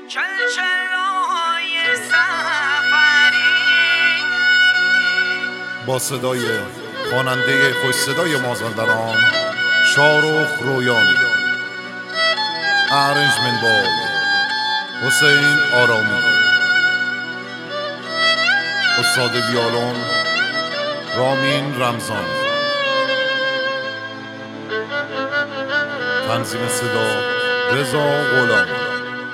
چلچلای سفری با صدای خواننده خوش صدای مازندران شاهرخ رویانی، ارنجمنت بای حسین آرامی، استاد ویولون رامین رمضان، تنظیم صدا رضا غلامی.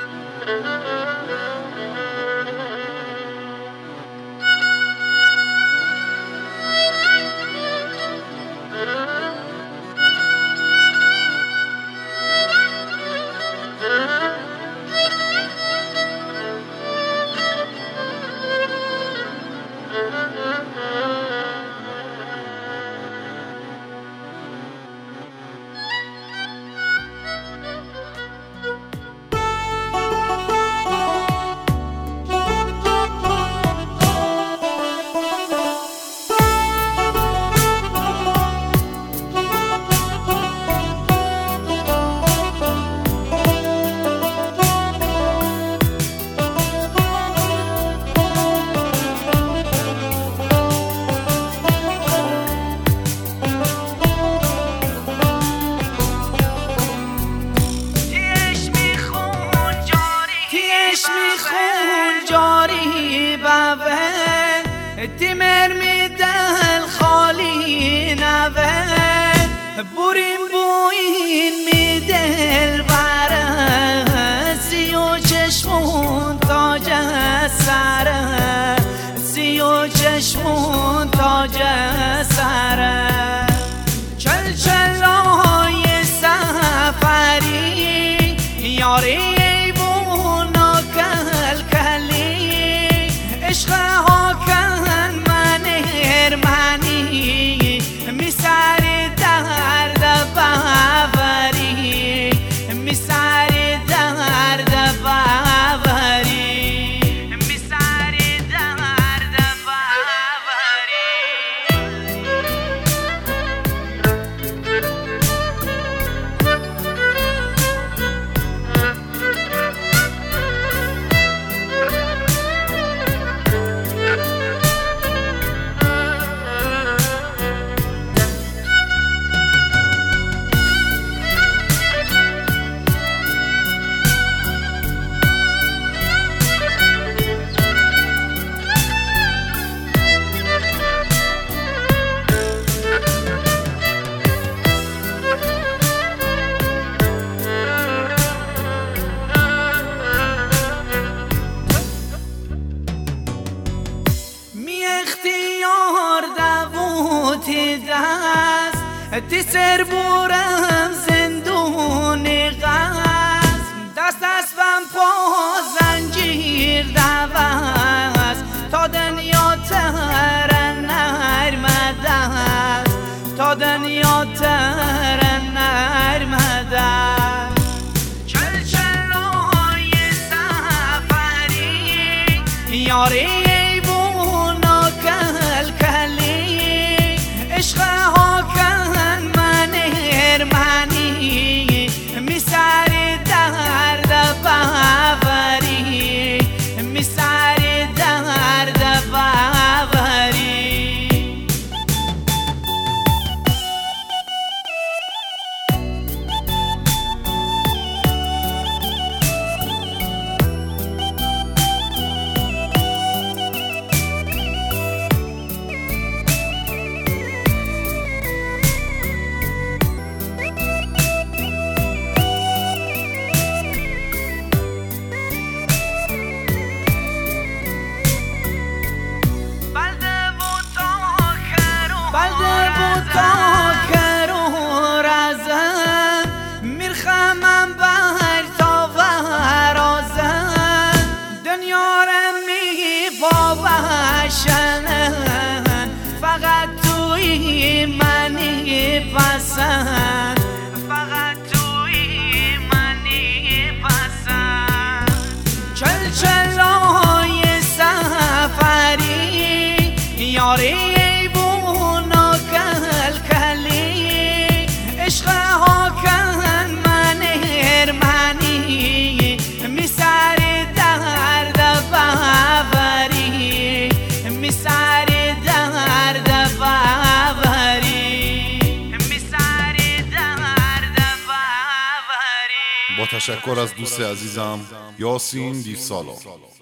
تیمر می دل خالی نوه بوریم بوین می دل بره سی و چشمون تاج سره سی و چشمون تاج سره چلچلای سفری یاری ایبون کل کلی عشق ها تی سر بورم زندون غز دست اسبم پا زنجیر دوز تا دنیا تر نرمده تا دنیا تر نرمده چلچلای سفری یاری ایبونا کل کلی عشق ها فقط توی منی پسند فقط توی منی پسند چلچلای سفری یاری ایبونا کل کلی عشق ها کن من هرمنی می سر میسری درد ببری، میسری درد ببری. با تشکر از دوست عزیزم یاسین دیرسالار.